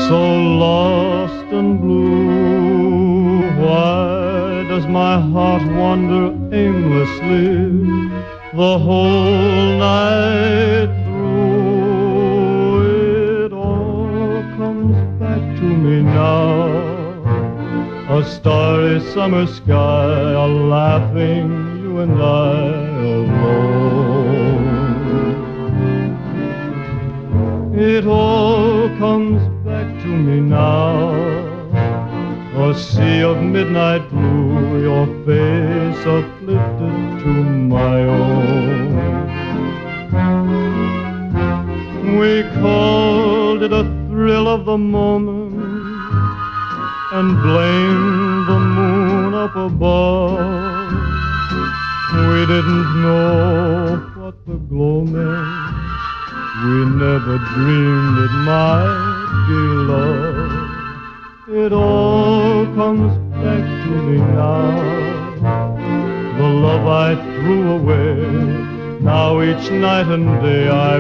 So lost and blue, why does my heart wander aimlessly the whole night through? It all comes back to me now, a starry summer sky, a laughing you and I alone. It all comes back to me now, a sea of midnight blue, your face uplifted to my own. We called it a thrill of the moment and blamed the moon up above. We didn't know what the glow meant, we never dreamed it might be love. It all comes back to me now, the love I threw away. Now each night and day I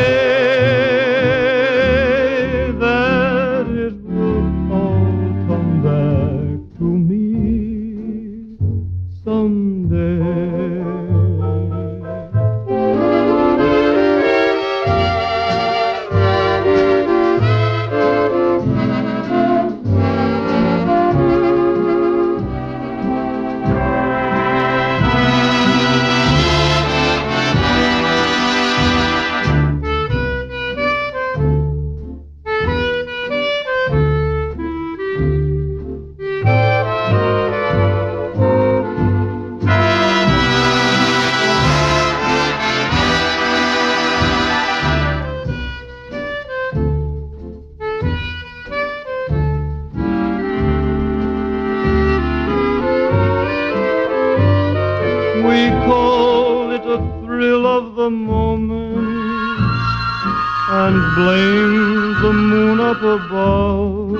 pray that it will all come back to me someday. We called it a thrill of the moment and blamed the moon up above.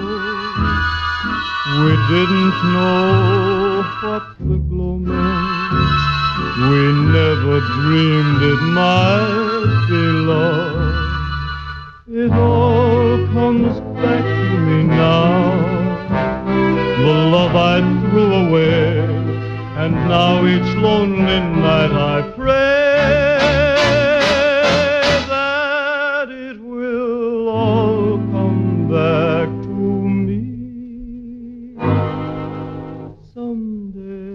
We didn't know what the glow meant, we never dreamed it might be love. It all comes back to me now, the love I threw away. And now each lonely night I pray that it will all come back to me someday.